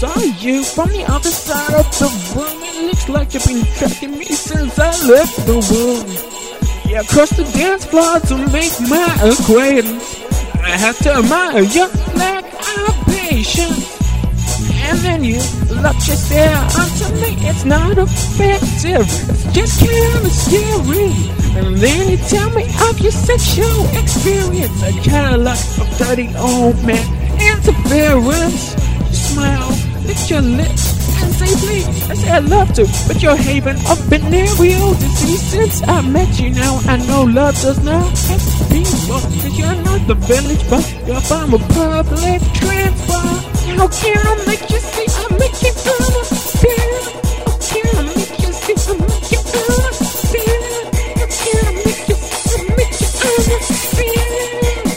saw you from the other side of the room. It looks like you've been tracking me since I left the room. You crossed the dance floor to make my acquaintance. I had to admire your lack of patience. And then you locked your stare onto me. It's not effective, it's just kinda scary. And then you tell me of your sexual experience. A catalog of dirty old man interference. You smile, lick your lips, and say please. I say I love to, but you're haven of venereal disease. Since I met you now, I know love does not have to be more. Cause you're not the village, but you're from a public transport. How can I make you see? I make you understand. How can I make you see? I make you understand. How can I make you see? I make you understand.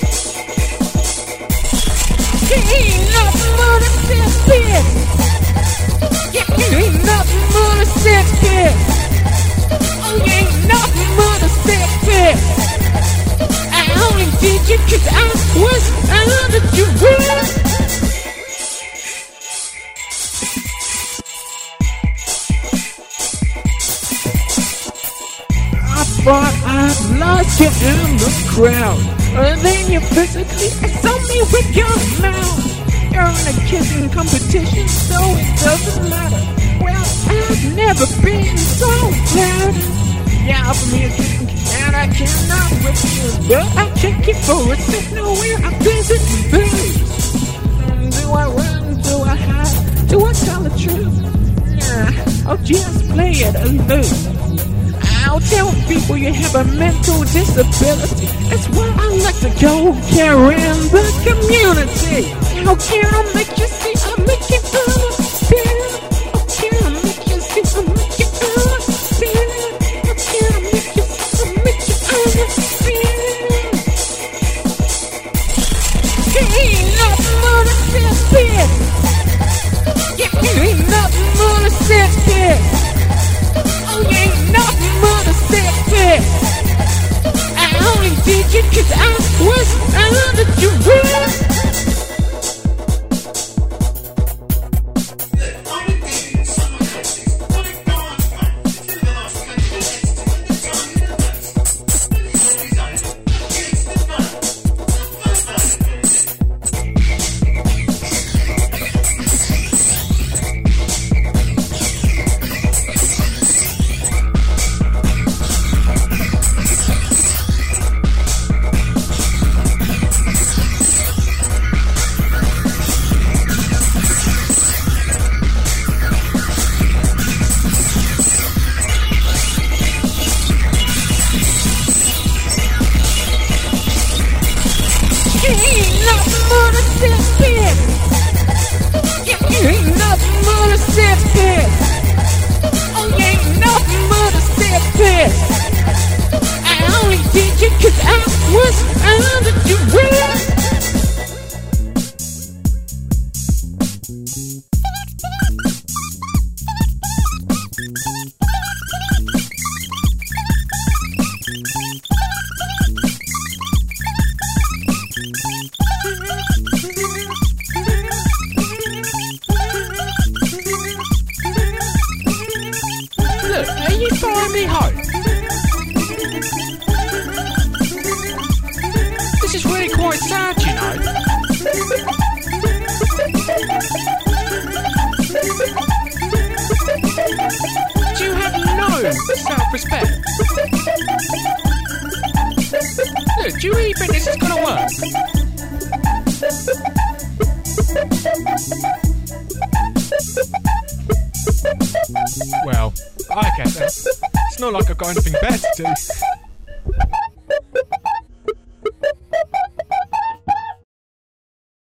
You ain't nothing but a sex pit. You ain't nothing but a sex pit. Oh, you ain't nothing but a sex pit. I only did you 'cause I was under you were. But I lost you in the crowd. And then you physically assault me with your mouth. You're in a kissing competition, so it doesn't matter. Well, I've never been so glad. Yeah, offer me a kiss and I cannot refuse. But I check it for a signal where I visit and do I run? Do I hide? Do I tell the truth? Nah, I'll just play it aloof. I'll tell people you have a mental disability. That's why I like to go care in the community. How can I make you see? I make you understand. How can I make you see? I make you understand. How can I make you see? I make you understand. You ain't nothing but a sex pit. You ain't nothing but a sex pit. Oh, you ain't nothing but a sex pit. I only did you 'cause I was under you were. Self-respect. Look, do you really think this is gonna work? Well, I get it. It's not like I've got anything better to do.